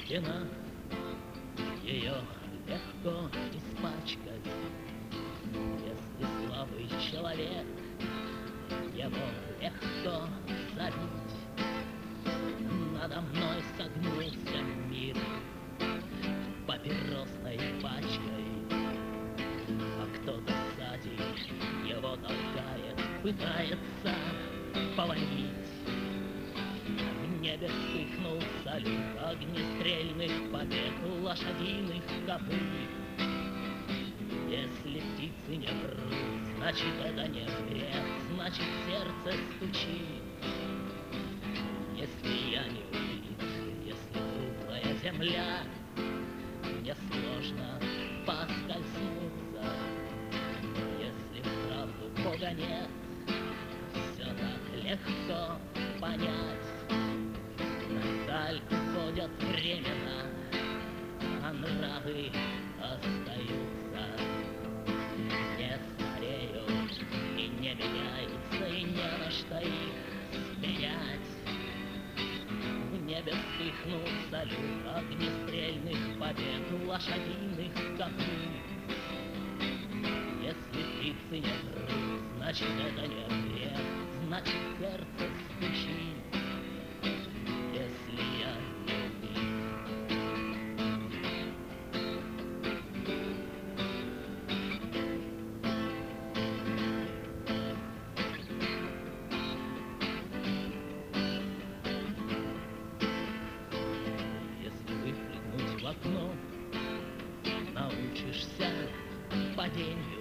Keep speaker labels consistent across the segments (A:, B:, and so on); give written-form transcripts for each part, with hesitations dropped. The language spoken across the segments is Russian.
A: стена, ее легко испачкать. Если слабый человек, его легко забить. Надо мной согнулся мир папиросной пачкой, а кто-то сзади его толкает, пытается повалить. В небе вспыхнул салют огнестрельных побед, лошадиных копыт. Если птицы не врут, значит это не бред, значит сердце стучит. Если я не убит, если круглая земля, мне сложно поскользнуться. Если вправду Бога нет, все так легко понять. Даль уходят времена, а нравы остаются. Не стареют и не меняются, и не на что их сменять. В небе вспыхнул салют огнестрельных побед, лошадиных копыт. Если птицы не врут, значит это не бред, значит сердце стучит. Если я не убит. Если выпрыгнуть в окно, научишься падению.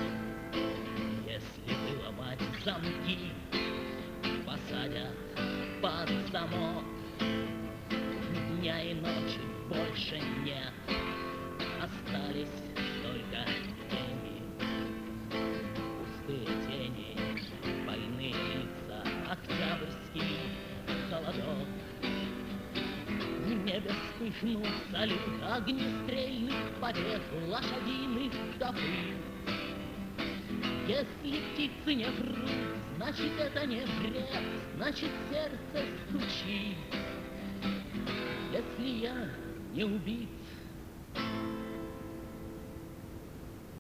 A: Если выломать замки, посадят под замок. Дня и ночи больше нет, остались только тени. Пустые тени, больные лица, октябрьский холодок. В небе вспыхнул салют огнестрельных побед, лошадиных копыт. Если птицы не врут, значит это не бред, значит сердце стучит. Если я не убит,